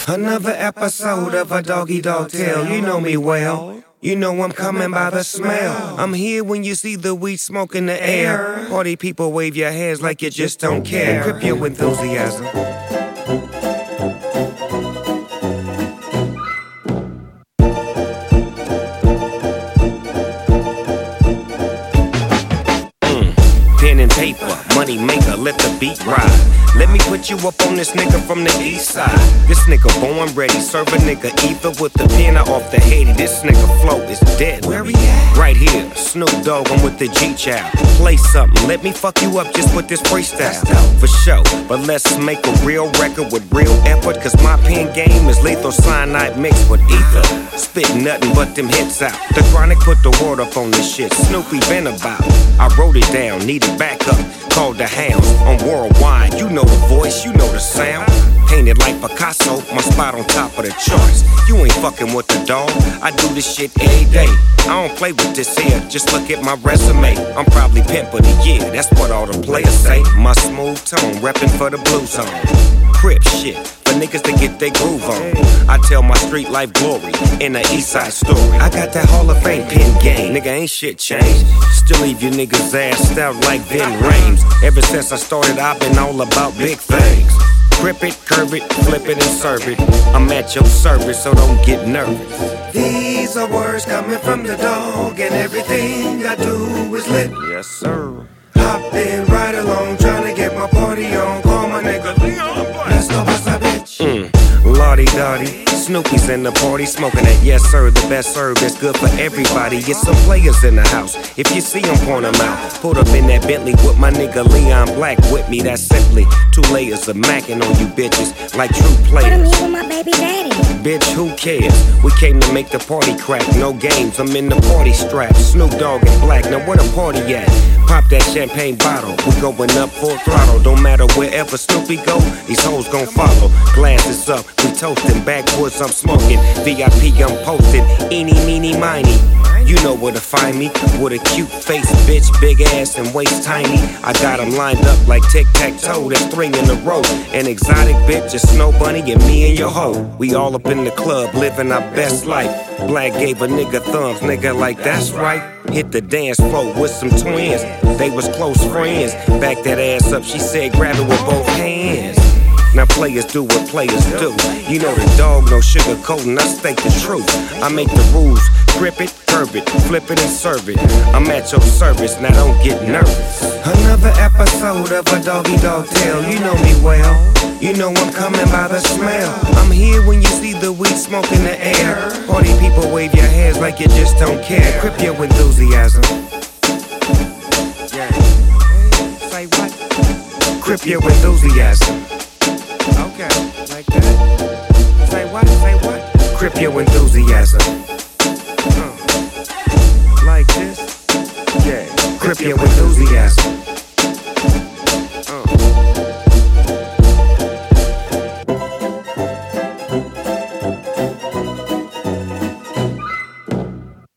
Another episode of a doggy dog tale. You know me well. You know I'm coming by the smell. I'm here when you see the weed smoke in the air. Party people wave your hands like you just don't care. Grip your enthusiasm. Pen and paper, money maker, let the beat ride. Let me put you up on this nigga from the east side. This nigga born ready, serve a nigga ether with the pen off the Haiti. This nigga flow is dead. Where we at? Right here, Snoop Dogg, I'm with the G-Child. Play something, let me fuck you up just with this freestyle. For sure, but let's make a real record with real effort. Cause my pen game is lethal cyanide mixed with ether. Spit nothing but them hits out. The Chronic put the word up on this shit Snoopy been about. I wrote it down, needed backup. Called the Hounds on Worldwide. You know the voice, you know the sound. Painted like Picasso, my spot on top of the charts. You ain't fucking with the dog. I do this shit every day. I don't play with this here, just look at my resume. I'm probably pimp of the year, that's what all the players say. My smooth tone, reppin' for the blue zone. Crip shit, for niggas to get their groove on. I tell my street life glory in a east side story. I got that Hall of Fame pen game, nigga ain't shit changed. Still leave you niggas ass out like Vin Rames. Ever since I started, I've been all about big things. Grip it, curve it, flip it, and serve it. I'm at your service, so don't get nervous. These are words coming from the dog, and everything I do is lit. Yes, sir. Hopping right along, trying to get my party on. Call my nigga Leon. Let's go bust a bitch. Lottie Dottie, Snoopy's in the party, smoking that yes sir, the best serve that's good for everybody. Get some players in the house, if you see them, point them out. Pulled up in that Bentley with my nigga Leon Black with me, that's simply 2 layers of macking on you bitches, like true players. But I'm here with my baby daddy. Bitch, who cares? We came to make the party crack, no games, I'm in the party strap. Snoop Dogg and Black, now where the party at? Pop that champagne bottle, we going up full throttle. Don't matter wherever Snoopy go, these hoes gon' follow. Glasses up, we toasting, backwoods I'm smoking. VIP I'm posted, eeny, meeny, miny. You know where to find me, with a cute face, bitch, big ass and waist tiny. I got them lined up like tic-tac-toe, that's 3 in a row. An exotic bitch, a snow bunny, and me and your hoe. We all up in the club, living our best life. Black gave a nigga thumbs, nigga like that's right. Hit the dance floor with some twins, they was close friends. Back that ass up, she said grab it with both hands. Now players do what players do. You know the dog, no sugarcoating, I state the truth. I make the rules, grip it, curve it, flip it and serve it. I'm at your service, now don't get nervous. Another episode of a doggy dog tale, you know me well. You know I'm coming by the smell. I'm here when you see the weed smoke in the air. Party people wave your hands like you just don't care. Grip your enthusiasm. Yeah. Say what? Grip your enthusiasm. Okay, like that. Say what? Say what? Grip your enthusiasm. Like this. Yeah. Grip your enthusiasm.